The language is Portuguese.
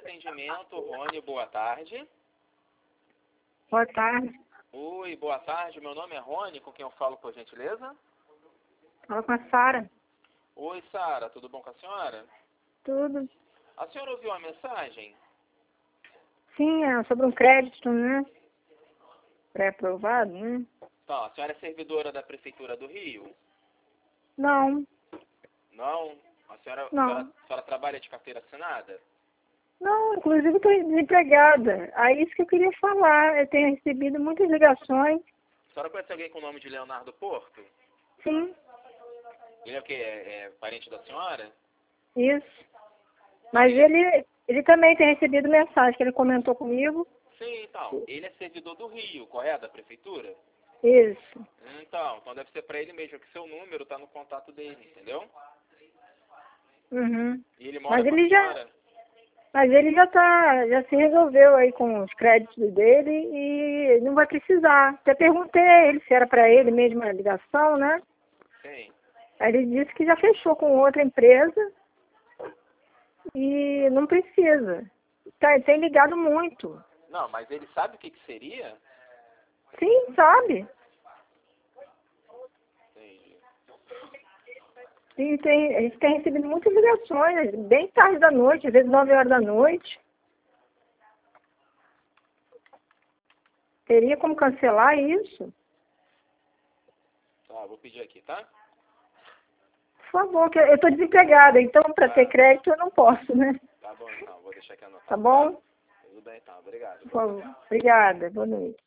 atendimento, Rony, boa tarde. Boa tarde. Oi, boa tarde. Meu nome é Rony, com quem eu falo, por gentileza? Fala com a Sara. Oi, Sara, tudo bom com a senhora? Tudo. A senhora ouviu a mensagem? Sim, é sobre um crédito, né? Pré-aprovado, né? Então, a senhora é servidora da Prefeitura do Rio? Não, Não? A senhora, não. a senhora trabalha de carteira assinada? Não, inclusive eu estou desempregada. Aí isso que eu queria falar. Eu tenho recebido muitas ligações. A senhora conhece alguém com o nome de Leonardo Porto? Sim, Ele é o quê? É parente da senhora? isso. Mas ele também tem recebido mensagem que ele comentou comigo. Sim, então. Ele é servidor do Rio, correto? Da Prefeitura? Isso. Então deve ser para ele mesmo, que seu número tá no contato dele, entendeu? Uhum. E ele mora com a senhora? Mas ele já se resolveu aí com os créditos dele e não vai precisar. Até perguntei a ele se era para ele mesmo a ligação, né? Sim. Aí ele disse que já fechou com outra empresa e não precisa. Tem ligado muito. Não, mas ele sabe o que seria? Sim, sabe? Entendi. A gente tem recebido muitas ligações, bem tarde da noite, às vezes 9 horas da noite. Teria como cancelar isso? Tá, vou pedir aqui, tá? Por favor, que eu estou desempregada, então para ter crédito eu não posso, né? Tá bom então, vou deixar aqui anotado. Tá bom? Tudo bem então, obrigado. Por favor. Obrigada, boa noite.